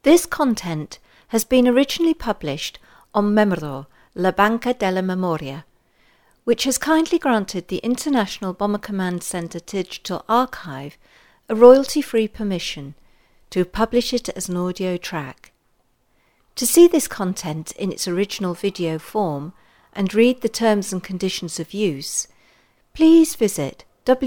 This content has been originally published on Memoro, La Banca della Memoria, which has kindly granted the International Bomber Command Center Digital Archive a royalty-free permission to publish it as an audio track. To see this content in its original video form and read the terms and conditions of use, please visit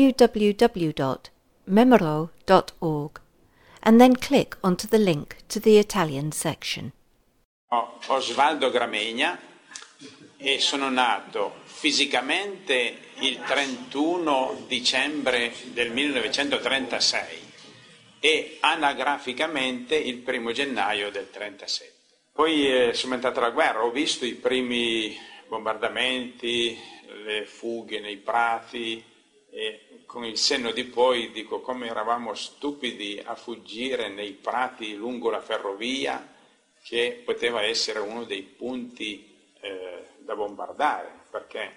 www.memoro.org and then click onto the link to the Italian section. Osvaldo Gramegna e sono nato fisicamente il 31 dicembre del 1936 e anagraficamente il 1 gennaio del 1937. Poi sono entrato alla guerra, ho visto i primi bombardamenti, le fughe nei prati e con il senno di poi dico come eravamo stupidi a fuggire nei prati lungo la ferrovia, che poteva essere uno dei punti da bombardare, perché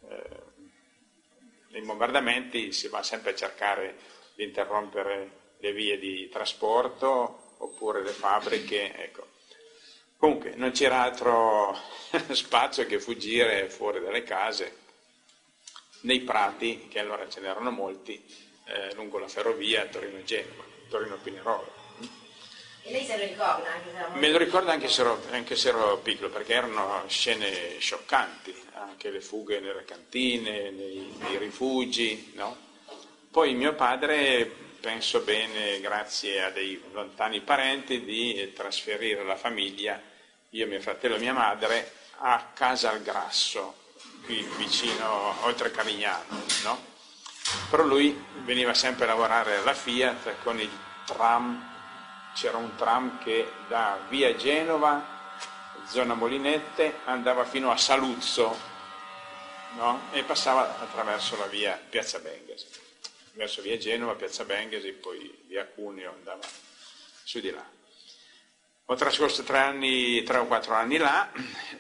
nei bombardamenti si va sempre a cercare di interrompere le vie di trasporto oppure le fabbriche, ecco. Comunque non c'era altro spazio che fuggire fuori dalle case, nei prati, che allora ce n'erano molti, lungo la ferrovia Torino-Genova, Torino-Pinerolo. E lei se lo ricorda? Me lo ricordo anche se ero piccolo, perché erano scene scioccanti, anche le fughe nelle cantine, nei rifugi, no? Poi mio padre, penso bene, grazie a dei lontani parenti, di trasferire la famiglia, io, mio fratello e mia madre, a Casalgrasso, qui vicino, oltre Carignano, no? Però lui veniva sempre a lavorare alla Fiat con il tram. C'era un tram che da via Genova, zona Molinette, andava fino a Saluzzo, no? E passava attraverso la via Piazza Bengasi, verso via Genova, Piazza Bengasi, poi via Cuneo, andava su di là. Ho trascorso 3 o 4 anni là,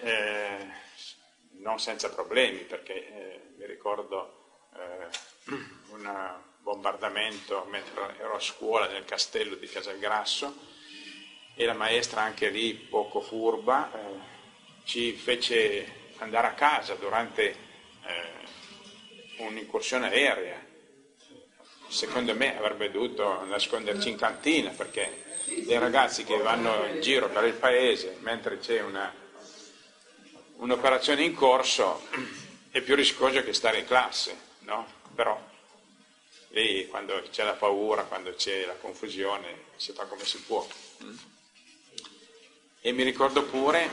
non senza problemi, perché mi ricordo un bombardamento mentre ero a scuola nel castello di Casalgrasso e la maestra, anche lì poco furba, ci fece andare a casa durante un'incursione aerea. Secondo me avrebbe dovuto nasconderci in cantina, perché dei ragazzi che vanno in giro per il paese mentre c'è un'operazione in corso è più rischioso che stare in classe, no? Però lì, quando c'è la paura, quando c'è la confusione, si fa come si può. E mi ricordo pure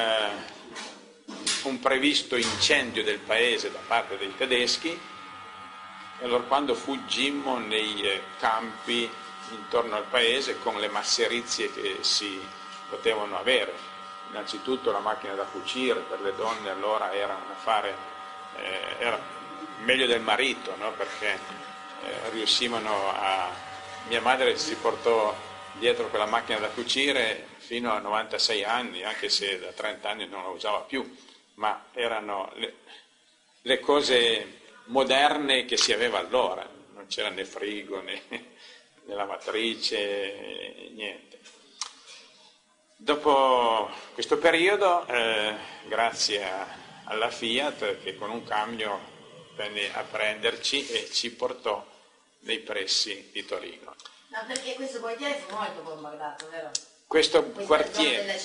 un previsto incendio del paese da parte dei tedeschi, e allora quando fuggimmo nei campi intorno al paese con le masserizie che si potevano avere, innanzitutto la macchina da cucire per le donne allora era un affare, era meglio del marito, no? Perché riuscivano mia madre si portò dietro quella macchina da cucire fino a 96 anni, anche se da 30 anni non la usava più, ma erano le cose moderne che si aveva allora, non c'era né frigo né lavatrice, niente. Dopo questo periodo, grazie alla Fiat, che con un camion venne a prenderci e ci portò nei pressi di Torino. No, perché questo quartiere fu molto bombardato, vero? Questo quartiere,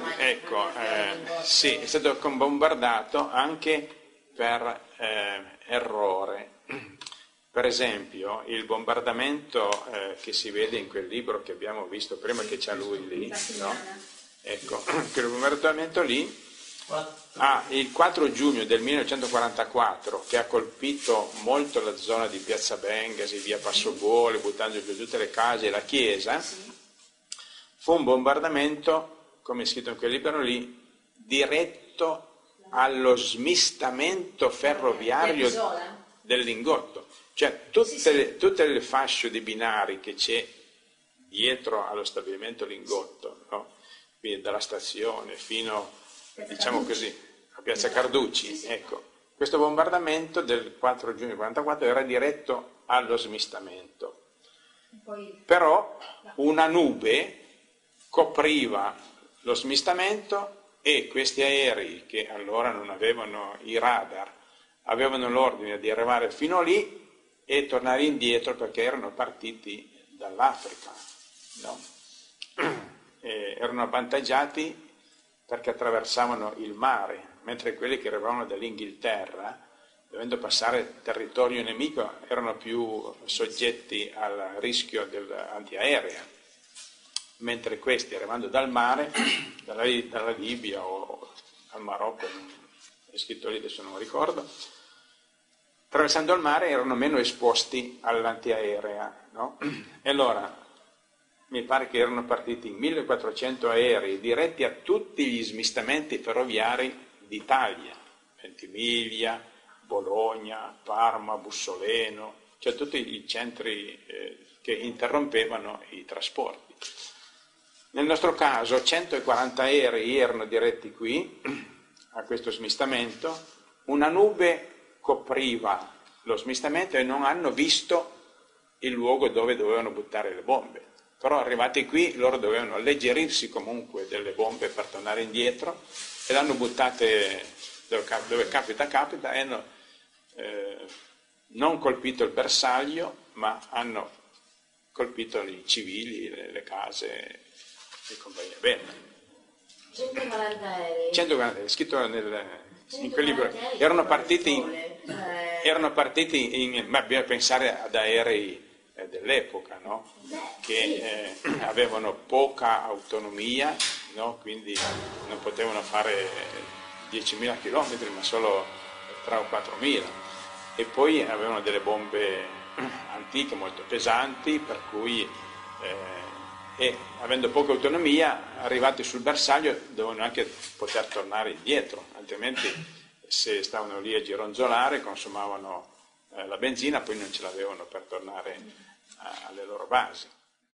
sì, è stato bombardato anche per errore. Per esempio, il bombardamento che si vede in quel libro che abbiamo visto prima, che c'ha lui lì, no? Ecco, quel bombardamento lì, il 4 giugno del 1944, che ha colpito molto la zona di Piazza Bengasi, via Passobole, buttando giù tutte le case e la chiesa, fu un bombardamento, come è scritto in quel libro lì, diretto allo smistamento ferroviario del Lingotto. Cioè tutte le fasce di binari che c'è dietro allo stabilimento Lingotto, no? Quindi dalla stazione fino, diciamo così, a Piazza Carducci, ecco. Questo bombardamento del 4 giugno 1944 era diretto allo smistamento. Però una nube copriva lo smistamento e questi aerei, che allora non avevano i radar, avevano l'ordine di arrivare fino lì e tornare indietro perché erano partiti dall'Africa, no? Erano avvantaggiati perché attraversavano il mare, mentre quelli che arrivavano dall'Inghilterra, dovendo passare territorio nemico, erano più soggetti al rischio dell'antiaerea, mentre questi, arrivando dal mare, dalla Libia o al Marocco, è scritto lì, adesso non lo ricordo, attraversando il mare erano meno esposti all'antiaerea, no? E allora mi pare che erano partiti 1400 aerei diretti a tutti gli smistamenti ferroviari d'Italia, Ventimiglia, Bologna, Parma, Bussoleno, cioè tutti i centri che interrompevano i trasporti. Nel nostro caso 140 aerei erano diretti qui, a questo smistamento, una nube copriva lo smistamento e non hanno visto il luogo dove dovevano buttare le bombe. Però arrivati qui loro dovevano alleggerirsi comunque delle bombe per tornare indietro e l'hanno buttate dove capita e hanno non colpito il bersaglio, ma hanno colpito i civili, le case e compagnia bella. 140 aerei. 140, è scritto in quel libro. Erano partiti ma bisogna pensare ad aerei dell'epoca, no? Che avevano poca autonomia, no? Quindi non potevano fare 10.000 chilometri, ma solo 3 o 4.000. E poi avevano delle bombe antiche molto pesanti, per cui avendo poca autonomia, arrivati sul bersaglio dovevano anche poter tornare indietro, altrimenti se stavano lì a gironzolare consumavano la benzina, poi non ce l'avevano per tornare alle loro basi.